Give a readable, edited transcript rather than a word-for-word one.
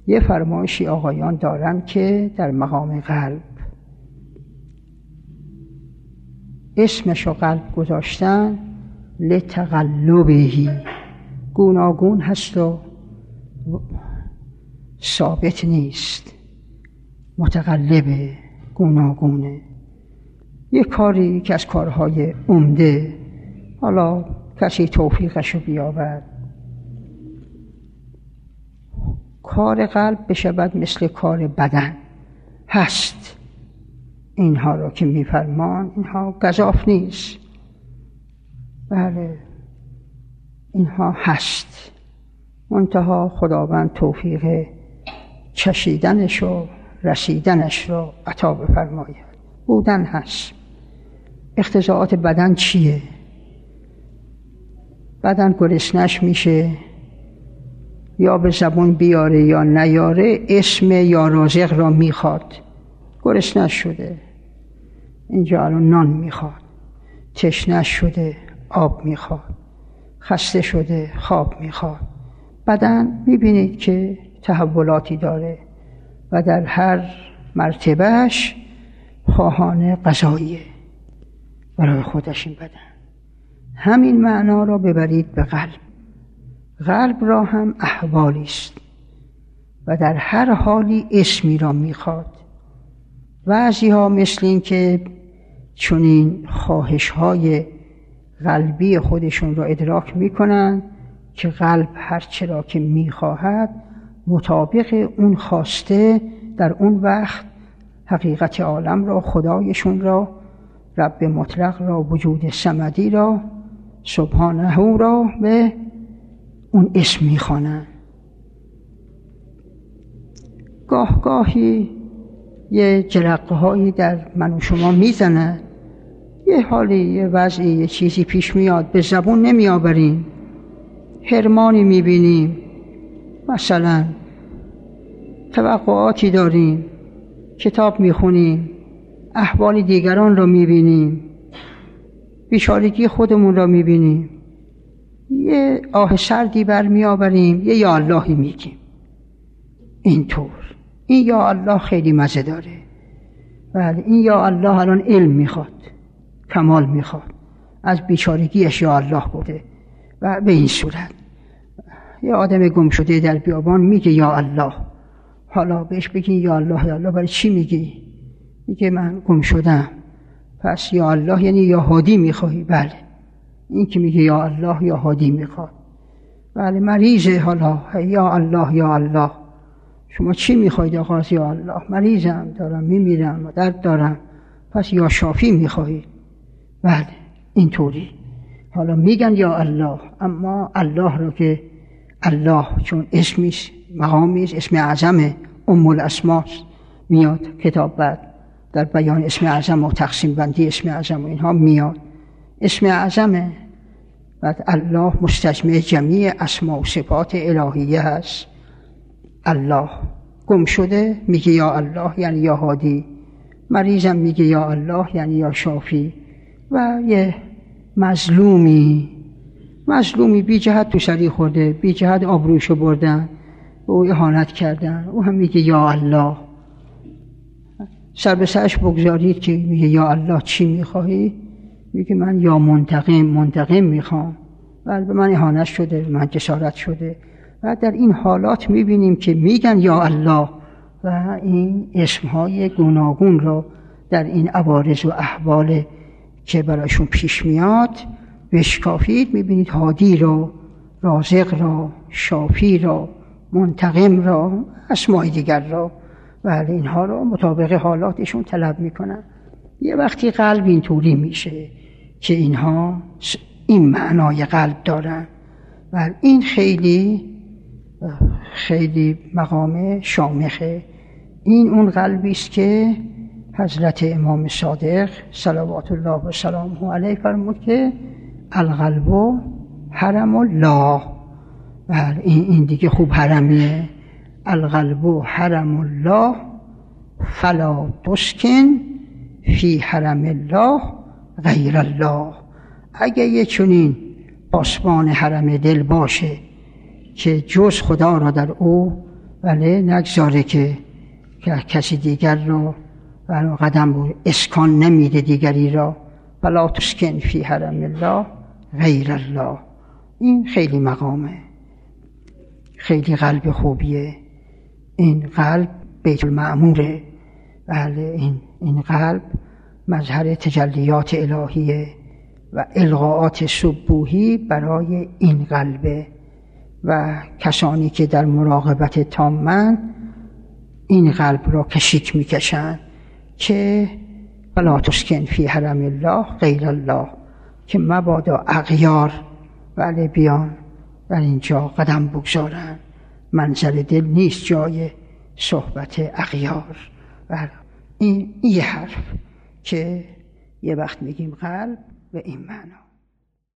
یه فرمایشی آقایان دارن که در مقام قلب اسمشو قلب گذاشتن لتقلبهی، گوناگون هست و ثابت نیست، متقلبه، گوناگونه. یه کاری که از کارهای عمده، حالا کسی توفیقشو بیابد، کار قلب بشود مثل کار بدن هست. اینها رو که میفرمان اینها گزاف نیست، بله اینها هست، منتها خداوند توفیق چشیدنش و رسیدنش رو عطا بفرماید. بودن هست. اقتضاعات بدن چیه؟ بدن گرسنش میشه، یا به زبون بیاره یا نیاره اسم یا رازق را میخواد. گرسنش شده، اینجا الان نان میخواد. تشنش شده، آب میخواد. خسته شده، خواب میخواد. بدن میبینید که تحولاتی داره و در هر مرتبهش خواهان غذاییه برای خودش این بدن. همین معنا را ببرید به قلب. قلب را هم احوالی است و در هر حالی اسمی را میخواد. بعضی ها مثل این که چنین خواهش های قلبی خودشون را ادراک میکنن که قلب هر چرا که میخواهد مطابق اون خواسته در اون وقت حقیقت عالم را، خدایشون را، رب مطلق را، وجود صمدی را، سبحانه را به اون اسم میخوانن. گاه گاهی یه جرقه هایی در من و شما میزنن، یه حالی، یه وضعی، یه چیزی پیش میاد، به زبون نمیآوریم، حرمانی میبینیم، مثلا توقعاتی داریم، کتاب میخونیم، احوال دیگران را میبینیم، بیچارگی خودمون را میبینیم، یه آه سردی برمیآوریم، یه یا اللهی میگیم. اینطور این یا الله خیلی مزه داره. بله این یا الله الان علم میخواد، کمال میخواد، از بیچارگیش یا الله بوده. و به این صورت یه آدم گم شده در بیابان میگه یا الله، حالا بهش بگین یا الله یا الله، برای چی میگی؟ میگه من گم شدم. پس یا الله یعنی یا هادی میخوای؟ بله این که میگه یا الله یا هادی میخواد. بله مریضه، حالا یا الله یا الله، شما چی میخواید آقا؟ یا الله مریضم، دارم میمیرم و درد دارم، پس یا شافی میخواید؟ بله اینطوری. حالا میگن یا الله، اما الله رو که الله چون اسمیست، مقامیست، اسم اعظم ام الاسماست، میاد کتاب بعد در بیان اسم اعظم و تقسیم بندی اسم اعظم و اینها میاد. اسم اعظمه، بعد الله مستجمع جمیع اسما و صفات الهیه هست. الله گم شده میگه یا الله یعنی یا هادی، مریضم میگه یا الله یعنی یا شافی. و یه مظلومی بی جهت تو سری خورده، بی جهت آبروشو بردن، او اهانت کردن، او هم میگه یا الله. سر به سرش بگذارید که میگه یا الله چی میخواهی؟ میگه من یا منتقم میخوام، ولی به من اهانت شده، به من جسارت شده. و در این حالات میبینیم که میگن یا الله و این اسمهای گوناگون رو در این عوارض و احوال که برایشون پیش میاد بشکافید، میبینید هادی را، رازق را، شافی را، منتقم را، اسمای دیگر را، ولی اینها را مطابق حالاتشون طلب میکنن. یه وقتی قلب اینطوری میشه که اینها این معنای قلب دارن و این خیلی خیلی مقام شامخه. این اون قلبی است که حضرت امام صادق صلوات الله و سلامه علیه فرمود که القلب حرم الله. بله این دیگه خوب حرمیه. القلب حرم الله فلا تسکن فی حرم الله غیر الله. اگه یه چنین پاسبان حرم دل باشه که جز خدا را در او بله نگذاره که کسی دیگر رو قدم بود اسکان نمیده دیگری را. ولا تسکن فی حرم الله غیر الله. این خیلی مقامه، خیلی قلب خوبیه. این قلب بیت المعموره. بله این قلب مظهر تجلیات الهیه و القاءات سبوحی برای این قلبه و کسانی که در مراقبت تامن این قلب را کشیک میکشن که ولا تسکن فی حرم الله غیر الله، که مبادا اغیار بله بیان در اینجا قدم بگذارن. منزل دل نیست جای صحبت اغیار. بله این یه حرف که یه وقت میگیم قلب به این معنا.